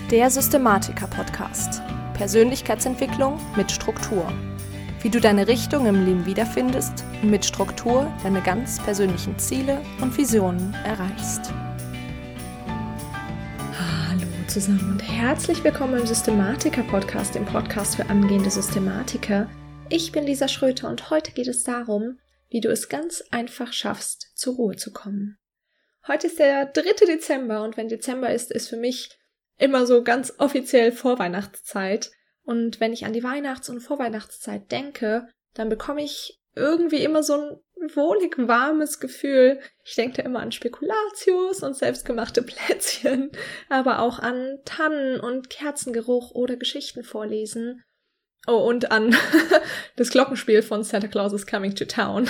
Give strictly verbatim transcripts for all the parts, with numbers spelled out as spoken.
Der Systematiker-Podcast. Persönlichkeitsentwicklung mit Struktur. Wie du deine Richtung im Leben wiederfindest und mit Struktur deine ganz persönlichen Ziele und Visionen erreichst. Hallo zusammen und herzlich willkommen im Systematiker-Podcast, dem Podcast für angehende Systematiker. Ich bin Lisa Schröter und heute geht es darum, wie du es ganz einfach schaffst, zur Ruhe zu kommen. Heute ist der dritte Dezember und wenn Dezember ist, ist für mich immer so ganz offiziell Vorweihnachtszeit. Und wenn ich an die Weihnachts- und Vorweihnachtszeit denke, dann bekomme ich irgendwie immer so ein wohlig warmes Gefühl. Ich denke da immer an Spekulatius und selbstgemachte Plätzchen, aber auch an Tannen und Kerzengeruch oder Geschichten vorlesen. Oh, und an das Glockenspiel von Santa Claus is Coming to Town.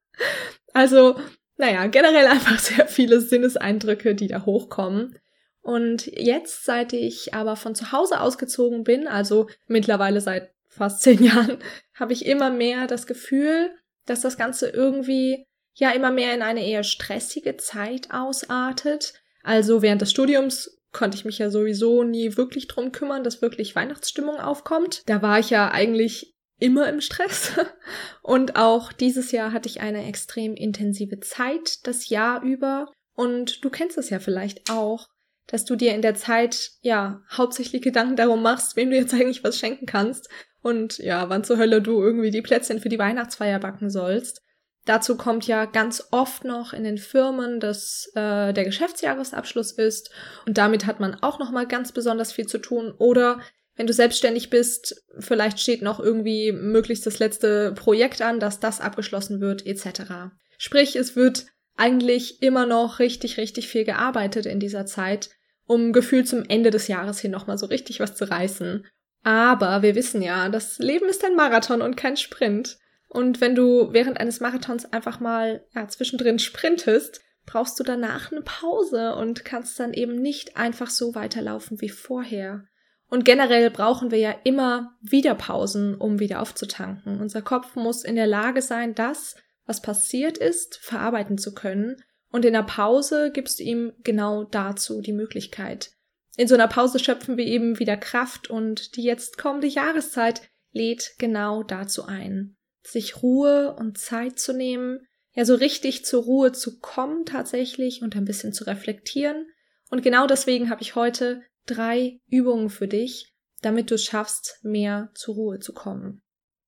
Also, naja, generell einfach sehr viele Sinneseindrücke, die da hochkommen. Und jetzt, seit ich aber von zu Hause ausgezogen bin, also mittlerweile seit fast zehn Jahren, habe ich immer mehr das Gefühl, dass das Ganze irgendwie ja immer mehr in eine eher stressige Zeit ausartet. Also während des Studiums konnte ich mich ja sowieso nie wirklich drum kümmern, dass wirklich Weihnachtsstimmung aufkommt. Da war ich ja eigentlich immer im Stress. Und auch dieses Jahr hatte ich eine extrem intensive Zeit, das Jahr über. Und du kennst es ja vielleicht auch, dass du dir in der Zeit, ja, hauptsächlich Gedanken darum machst, wem du jetzt eigentlich was schenken kannst und ja, wann zur Hölle du irgendwie die Plätzchen für die Weihnachtsfeier backen sollst. Dazu kommt ja ganz oft noch in den Firmen, dass äh, der Geschäftsjahresabschluss ist und damit hat man auch nochmal ganz besonders viel zu tun. Oder wenn du selbstständig bist, vielleicht steht noch irgendwie möglichst das letzte Projekt an, dass das abgeschlossen wird, et cetera. Sprich, es wird eigentlich immer noch richtig, richtig viel gearbeitet in dieser Zeit, um gefühlt zum Ende des Jahres hin nochmal so richtig was zu reißen. Aber wir wissen ja, das Leben ist ein Marathon und kein Sprint. Und wenn du während eines Marathons einfach mal ja, zwischendrin sprintest, brauchst du danach eine Pause und kannst dann eben nicht einfach so weiterlaufen wie vorher. Und generell brauchen wir ja immer wieder Pausen, um wieder aufzutanken. Unser Kopf muss in der Lage sein, das, was passiert ist, verarbeiten zu können. Und in der Pause gibst du ihm genau dazu die Möglichkeit. In so einer Pause schöpfen wir eben wieder Kraft und die jetzt kommende Jahreszeit lädt genau dazu ein. Sich Ruhe und Zeit zu nehmen, ja so richtig zur Ruhe zu kommen tatsächlich und ein bisschen zu reflektieren. Und genau deswegen habe ich heute drei Übungen für dich, damit du es schaffst, mehr zur Ruhe zu kommen.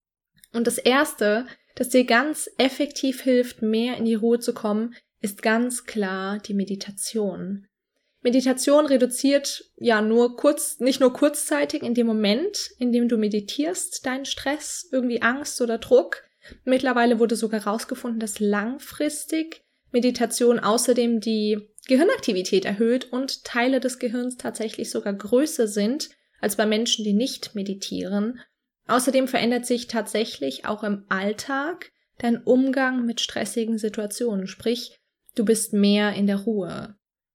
Und das erste, das dir ganz effektiv hilft, mehr in die Ruhe zu kommen, ist ganz klar die Meditation. Meditation reduziert ja nur kurz, nicht nur kurzzeitig in dem Moment, in dem du meditierst, deinen Stress, irgendwie Angst oder Druck. Mittlerweile wurde sogar herausgefunden, dass langfristig Meditation außerdem die Gehirnaktivität erhöht und Teile des Gehirns tatsächlich sogar größer sind als bei Menschen, die nicht meditieren. Außerdem verändert sich tatsächlich auch im Alltag dein Umgang mit stressigen Situationen, sprich, du bist mehr in der Ruhe.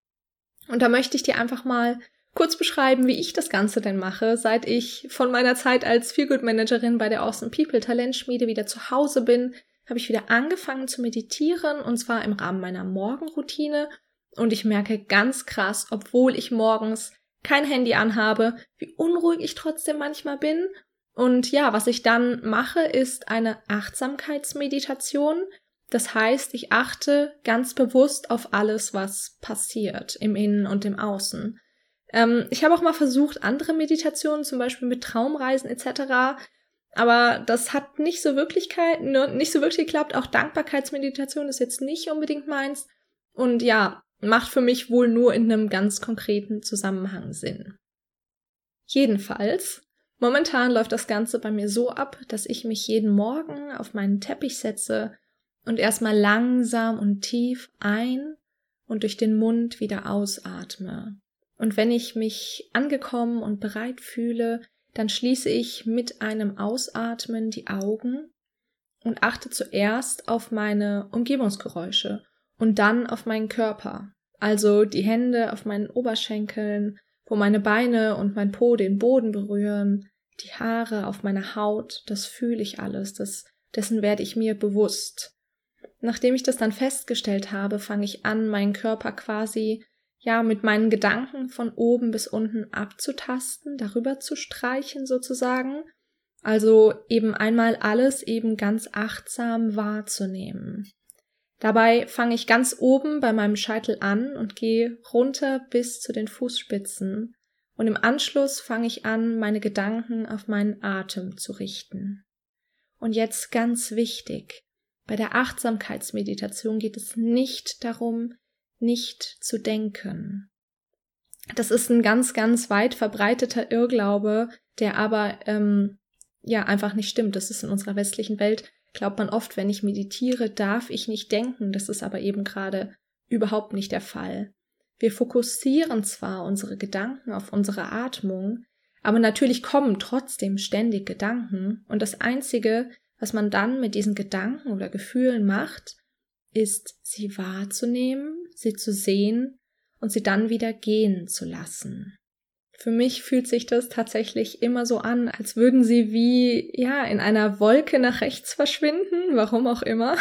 Und da möchte ich dir einfach mal kurz beschreiben, wie ich das Ganze denn mache, seit ich von meiner Zeit als Feelgood-Managerin bei der Awesome People Talentschmiede wieder zu Hause bin, habe ich wieder angefangen zu meditieren und zwar im Rahmen meiner Morgenroutine und ich merke ganz krass, obwohl ich morgens kein Handy anhabe, wie unruhig ich trotzdem manchmal bin. Und ja, was ich dann mache, ist eine Achtsamkeitsmeditation. Das heißt, ich achte ganz bewusst auf alles, was passiert, im Innen und im Außen. Ähm, ich habe auch mal versucht, andere Meditationen, zum Beispiel mit Traumreisen et cetera, aber das hat nicht so wirklich, nicht so wirklich geklappt. Auch Dankbarkeitsmeditation ist jetzt nicht unbedingt meins. Und ja, macht für mich wohl nur in einem ganz konkreten Zusammenhang Sinn. Jedenfalls, momentan läuft das Ganze bei mir so ab, dass ich mich jeden Morgen auf meinen Teppich setze und erstmal langsam und tief ein und durch den Mund wieder ausatme. Und wenn ich mich angekommen und bereit fühle, dann schließe ich mit einem Ausatmen die Augen und achte zuerst auf meine Umgebungsgeräusche und dann auf meinen Körper. Also die Hände auf meinen Oberschenkeln, wo meine Beine und mein Po den Boden berühren, die Haare auf meiner Haut, das fühle ich alles, das, dessen werde ich mir bewusst. Nachdem ich das dann festgestellt habe, fange ich an, meinen Körper quasi ja, mit meinen Gedanken von oben bis unten abzutasten, darüber zu streichen sozusagen. Also eben einmal alles eben ganz achtsam wahrzunehmen. Dabei fange ich ganz oben bei meinem Scheitel an und gehe runter bis zu den Fußspitzen. Und im Anschluss fange ich an, meine Gedanken auf meinen Atem zu richten. Und jetzt ganz wichtig, bei der Achtsamkeitsmeditation geht es nicht darum, nicht zu denken. Das ist ein ganz, ganz weit verbreiteter Irrglaube, der aber ähm, ja einfach nicht stimmt. Das ist in unserer westlichen Welt, glaubt man oft, wenn ich meditiere, darf ich nicht denken. Das ist aber eben gerade überhaupt nicht der Fall. Wir fokussieren zwar unsere Gedanken auf unsere Atmung, aber natürlich kommen trotzdem ständig Gedanken. Und das Einzige, was man dann mit diesen Gedanken oder Gefühlen macht, ist, sie wahrzunehmen, sie zu sehen und sie dann wieder gehen zu lassen. Für mich fühlt sich das tatsächlich immer so an, als würden sie wie, ja, in einer Wolke nach rechts verschwinden, warum auch immer.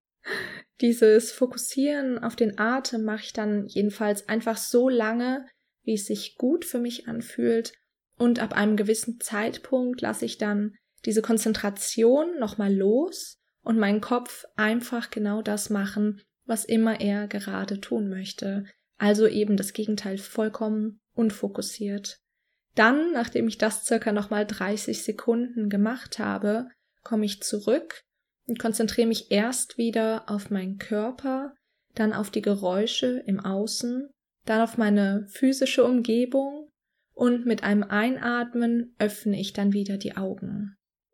Dieses Fokussieren auf den Atem mache ich dann jedenfalls einfach so lange, wie es sich gut für mich anfühlt, und ab einem gewissen Zeitpunkt lasse ich dann diese Konzentration nochmal los und meinen Kopf einfach genau das machen, was immer er gerade tun möchte. Also eben das Gegenteil, vollkommen unfokussiert. Dann, nachdem ich das circa nochmal dreißig Sekunden gemacht habe, komme ich zurück und konzentriere mich erst wieder auf meinen Körper, dann auf die Geräusche im Außen, dann auf meine physische Umgebung und mit einem Einatmen öffne ich dann wieder die Augen.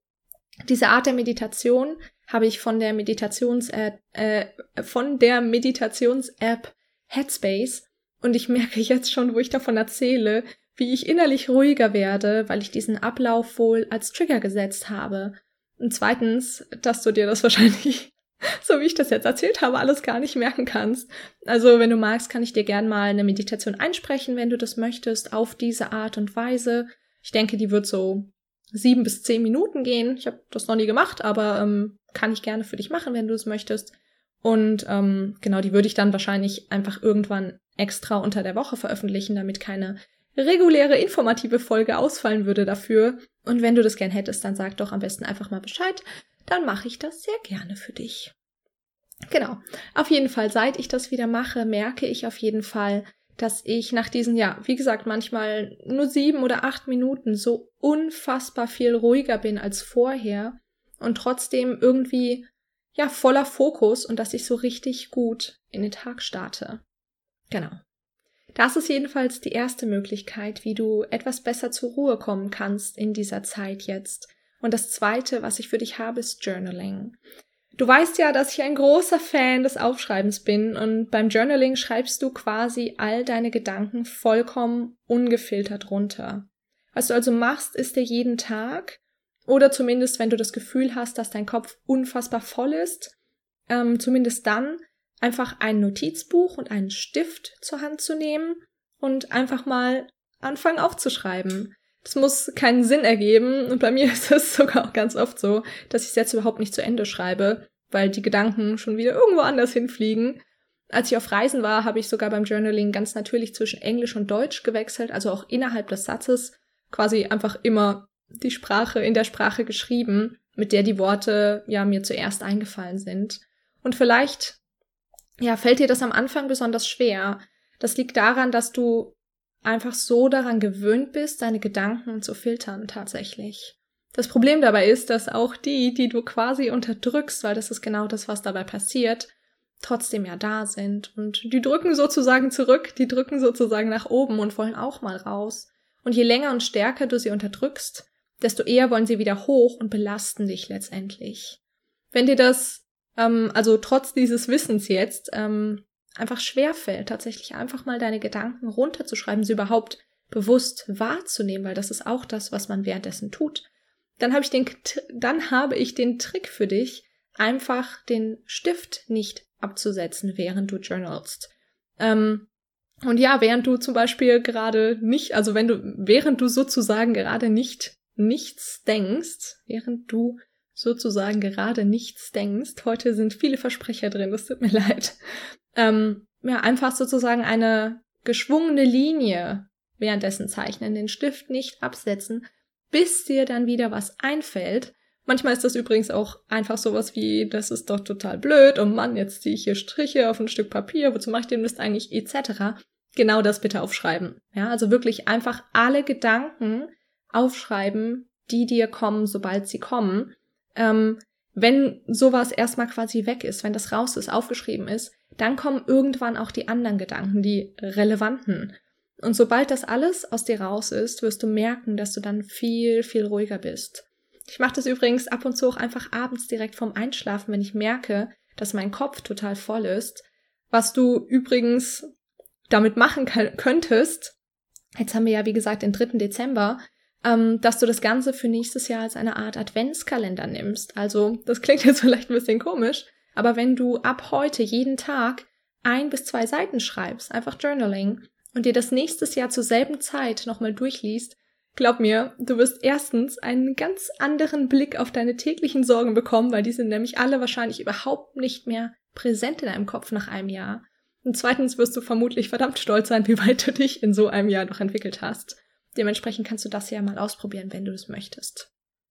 Diese Art der Meditation habe ich von der Meditations-App, äh, von der Meditations-App Headspace, und ich merke jetzt schon, wo ich davon erzähle, wie ich innerlich ruhiger werde, weil ich diesen Ablauf wohl als Trigger gesetzt habe. Und zweitens, dass du dir das wahrscheinlich, so wie ich das jetzt erzählt habe, alles gar nicht merken kannst. Also wenn du magst, kann ich dir gern mal eine Meditation einsprechen, wenn du das möchtest, auf diese Art und Weise. Ich denke, die wird so sieben bis zehn Minuten gehen. Ich habe das noch nie gemacht, aber ähm, kann ich gerne für dich machen, wenn du es möchtest. Und ähm, genau, die würde ich dann wahrscheinlich einfach irgendwann extra unter der Woche veröffentlichen, damit keine reguläre informative Folge ausfallen würde dafür. Und wenn du das gern hättest, dann sag doch am besten einfach mal Bescheid. Dann mache ich das sehr gerne für dich. Genau. Auf jeden Fall, seit ich das wieder mache, merke ich auf jeden Fall, dass ich nach diesen, ja, wie gesagt, manchmal nur sieben oder acht Minuten so unfassbar viel ruhiger bin als vorher und trotzdem irgendwie, ja, voller Fokus und dass ich so richtig gut in den Tag starte. Genau. Das ist jedenfalls die erste Möglichkeit, wie du etwas besser zur Ruhe kommen kannst in dieser Zeit jetzt. Und das zweite, was ich für dich habe, ist Journaling. Du weißt ja, dass ich ein großer Fan des Aufschreibens bin, und beim Journaling schreibst du quasi all deine Gedanken vollkommen ungefiltert runter. Was du also machst, ist dir jeden Tag, oder zumindest wenn du das Gefühl hast, dass dein Kopf unfassbar voll ist, ähm, zumindest dann einfach ein Notizbuch und einen Stift zur Hand zu nehmen und einfach mal anfangen aufzuschreiben. Das muss keinen Sinn ergeben, und bei mir ist es sogar auch ganz oft so, dass ich es jetzt überhaupt nicht zu Ende schreibe, weil die Gedanken schon wieder irgendwo anders hinfliegen. Als ich auf Reisen war, habe ich sogar beim Journaling ganz natürlich zwischen Englisch und Deutsch gewechselt, also auch innerhalb des Satzes quasi einfach immer die Sprache in der Sprache geschrieben, mit der die Worte ja mir zuerst eingefallen sind. Und vielleicht ja, fällt dir das am Anfang besonders schwer. Das liegt daran, dass du einfach so daran gewöhnt bist, deine Gedanken zu filtern tatsächlich. Das Problem dabei ist, dass auch die, die du quasi unterdrückst, weil das ist genau das, was dabei passiert, trotzdem ja da sind. Und die drücken sozusagen zurück, die drücken sozusagen nach oben und wollen auch mal raus. Und je länger und stärker du sie unterdrückst, desto eher wollen sie wieder hoch und belasten dich letztendlich. Wenn dir das Ähm, also trotz dieses Wissens jetzt ähm, einfach schwerfällt, tatsächlich einfach mal deine Gedanken runterzuschreiben, sie überhaupt bewusst wahrzunehmen, weil das ist auch das, was man währenddessen tut, dann habe ich den, dann habe ich den Trick für dich, einfach den Stift nicht abzusetzen, während du journalst. Ähm, und ja, während du zum Beispiel gerade nicht, also wenn du, während du sozusagen gerade nicht nichts denkst, während du sozusagen gerade nichts denkst. Heute sind viele Versprecher drin, das tut mir leid. Ähm, ja, einfach sozusagen eine geschwungene Linie währenddessen zeichnen, den Stift nicht absetzen, bis dir dann wieder was einfällt. Manchmal ist das übrigens auch einfach sowas wie, das ist doch total blöd, oh Mann, jetzt ziehe ich hier Striche auf ein Stück Papier, wozu mache ich den Mist eigentlich, et cetera. Genau das bitte aufschreiben. Ja, also wirklich einfach alle Gedanken aufschreiben, die dir kommen, sobald sie kommen. Ähm, wenn sowas erstmal quasi weg ist, wenn das raus ist, aufgeschrieben ist, dann kommen irgendwann auch die anderen Gedanken, die relevanten. Und sobald das alles aus dir raus ist, wirst du merken, dass du dann viel, viel ruhiger bist. Ich mache das übrigens ab und zu auch einfach abends direkt vorm Einschlafen, wenn ich merke, dass mein Kopf total voll ist. Was du übrigens damit machen kann, könntest, jetzt haben wir ja wie gesagt den dritten Dezember, ähm, dass du das Ganze für nächstes Jahr als eine Art Adventskalender nimmst. Also das klingt jetzt vielleicht ein bisschen komisch, aber wenn du ab heute jeden Tag ein bis zwei Seiten schreibst, einfach Journaling, und dir das nächstes Jahr zur selben Zeit nochmal durchliest, glaub mir, du wirst erstens einen ganz anderen Blick auf deine täglichen Sorgen bekommen, weil die sind nämlich alle wahrscheinlich überhaupt nicht mehr präsent in deinem Kopf nach einem Jahr. Und zweitens wirst du vermutlich verdammt stolz sein, wie weit du dich in so einem Jahr noch entwickelt hast. Dementsprechend kannst du das ja mal ausprobieren, wenn du es möchtest.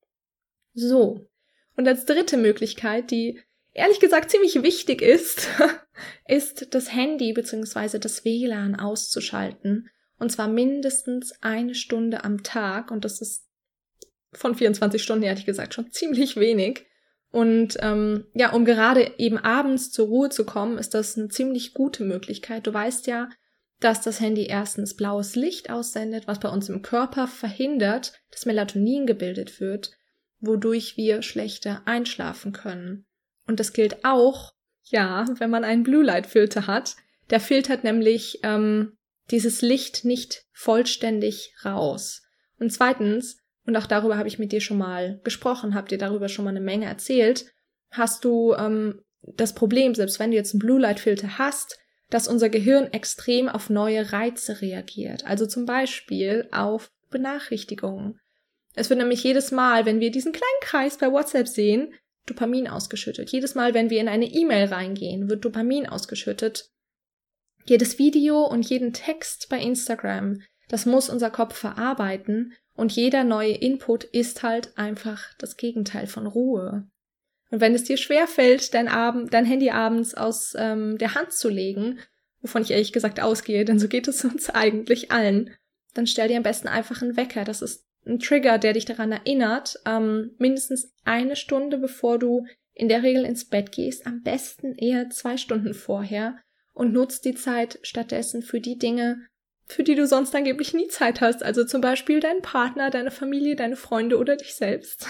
So, und als dritte Möglichkeit, die ehrlich gesagt ziemlich wichtig ist, ist das Handy bzw. das W L A N auszuschalten. Und zwar mindestens eine Stunde am Tag. Und das ist von vierundzwanzig Stunden, ehrlich gesagt, schon ziemlich wenig. Und ähm, ja, um gerade eben abends zur Ruhe zu kommen, ist das eine ziemlich gute Möglichkeit. Du weißt ja, dass das Handy erstens blaues Licht aussendet, was bei uns im Körper verhindert, dass Melatonin gebildet wird, wodurch wir schlechter einschlafen können. Und das gilt auch, ja, wenn man einen Blue-Light-Filter hat. Der filtert nämlich ähm, dieses Licht nicht vollständig raus. Und zweitens, und auch darüber habe ich mit dir schon mal gesprochen, habe dir darüber schon mal eine Menge erzählt, hast du ähm, das Problem, selbst wenn du jetzt einen Blue-Light-Filter hast, dass unser Gehirn extrem auf neue Reize reagiert. Also zum Beispiel auf Benachrichtigungen. Es wird nämlich jedes Mal, wenn wir diesen kleinen Kreis bei WhatsApp sehen, Dopamin ausgeschüttet. Jedes Mal, wenn wir in eine E-Mail reingehen, wird Dopamin ausgeschüttet. Jedes Video und jeden Text bei Instagram, das muss unser Kopf verarbeiten und jeder neue Input ist halt einfach das Gegenteil von Ruhe. Und wenn es dir schwerfällt, dein, Abend, dein Handy abends aus ähm, der Hand zu legen, wovon ich ehrlich gesagt ausgehe, denn so geht es uns eigentlich allen, dann stell dir am besten einfach einen Wecker. Das ist ein Trigger, der dich daran erinnert, ähm, mindestens eine Stunde, bevor du in der Regel ins Bett gehst, am besten eher zwei Stunden vorher, und nutzt die Zeit stattdessen für die Dinge, für die du sonst angeblich nie Zeit hast. Also zum Beispiel deinen Partner, deine Familie, deine Freunde oder dich selbst.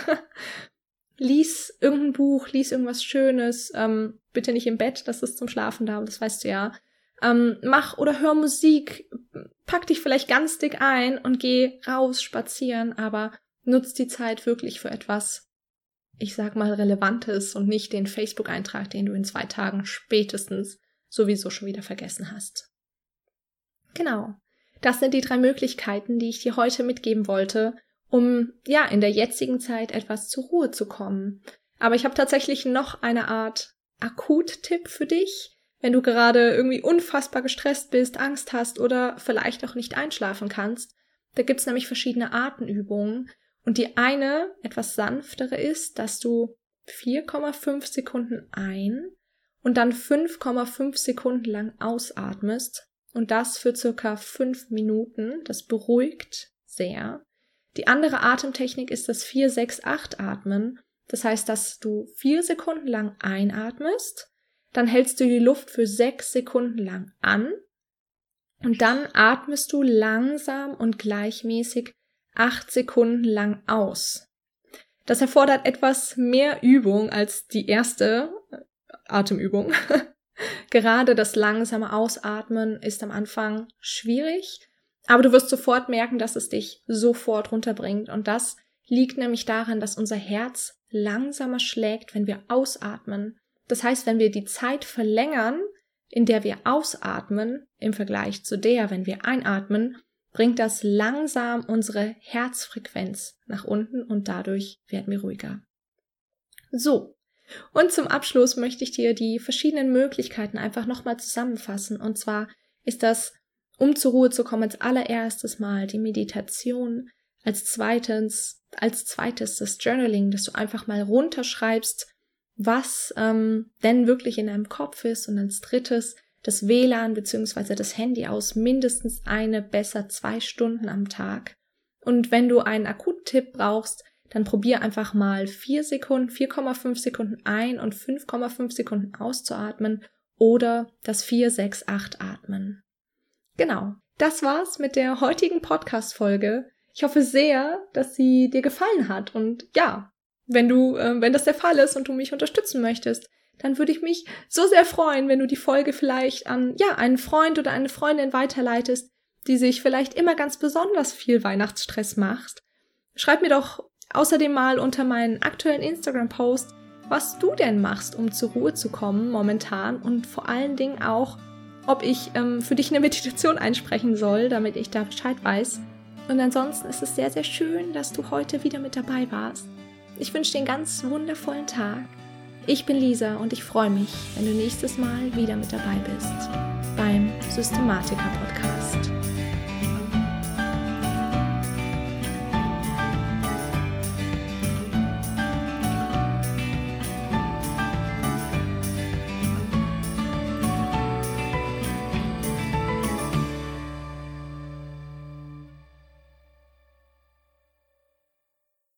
Lies irgendein Buch, lies irgendwas Schönes, ähm, bitte nicht im Bett, das ist zum Schlafen da, das weißt du ja. Ähm, mach oder hör Musik, pack dich vielleicht ganz dick ein und geh raus spazieren, aber nutz die Zeit wirklich für etwas, ich sag mal, Relevantes und nicht den Facebook-Eintrag, den du in zwei Tagen spätestens sowieso schon wieder vergessen hast. Genau, das sind die drei Möglichkeiten, die ich dir heute mitgeben wollte, um ja in der jetzigen Zeit etwas zur Ruhe zu kommen. Aber ich habe tatsächlich noch eine Art Akut-Tipp für dich, wenn du gerade irgendwie unfassbar gestresst bist, Angst hast oder vielleicht auch nicht einschlafen kannst. Da gibt's nämlich verschiedene Atemübungen und die eine, etwas sanftere ist, dass du vier Komma fünf Sekunden ein und dann fünf Komma fünf Sekunden lang ausatmest und das für circa fünf Minuten. Das beruhigt sehr. Die andere Atemtechnik ist das vier sechs acht Atmen. Das heißt, dass du vier Sekunden lang einatmest, dann hältst du die Luft für sechs Sekunden lang an und dann atmest du langsam und gleichmäßig acht Sekunden lang aus. Das erfordert etwas mehr Übung als die erste Atemübung. Gerade das langsame Ausatmen ist am Anfang schwierig, aber du wirst sofort merken, dass es dich sofort runterbringt. Und das liegt nämlich daran, dass unser Herz langsamer schlägt, wenn wir ausatmen. Das heißt, wenn wir die Zeit verlängern, in der wir ausatmen, im Vergleich zu der, wenn wir einatmen, bringt das langsam unsere Herzfrequenz nach unten und dadurch werden wir ruhiger. So, und zum Abschluss möchte ich dir die verschiedenen Möglichkeiten einfach nochmal zusammenfassen. Und zwar ist das um zur Ruhe zu kommen, als allererstes mal die Meditation, als zweitens, als zweites das Journaling, dass du einfach mal runterschreibst, was ähm, denn wirklich in deinem Kopf ist, und als drittes das W L A N bzw. das Handy aus, mindestens eine, besser zwei Stunden am Tag. Und wenn du einen Akuttipp brauchst, dann probier einfach mal vier Sekunden, vier Komma fünf Sekunden ein und fünf Komma fünf Sekunden auszuatmen oder das vier sechs acht Atmen. Genau, das war's mit der heutigen Podcast-Folge. Ich hoffe sehr, dass sie dir gefallen hat, und ja, wenn du, äh, wenn das der Fall ist und du mich unterstützen möchtest, dann würde ich mich so sehr freuen, wenn du die Folge vielleicht an, ja, einen Freund oder eine Freundin weiterleitest, die sich vielleicht immer ganz besonders viel Weihnachtsstress macht. Schreib mir doch außerdem mal unter meinen aktuellen Instagram-Post, was du denn machst, um zur Ruhe zu kommen momentan, und vor allen Dingen auch, ob ich ähm, für dich eine Meditation einsprechen soll, damit ich da Bescheid weiß. Und ansonsten ist es sehr, sehr schön, dass du heute wieder mit dabei warst. Ich wünsche dir einen ganz wundervollen Tag. Ich bin Lisa und ich freue mich, wenn du nächstes Mal wieder mit dabei bist beim Systematiker Podcast.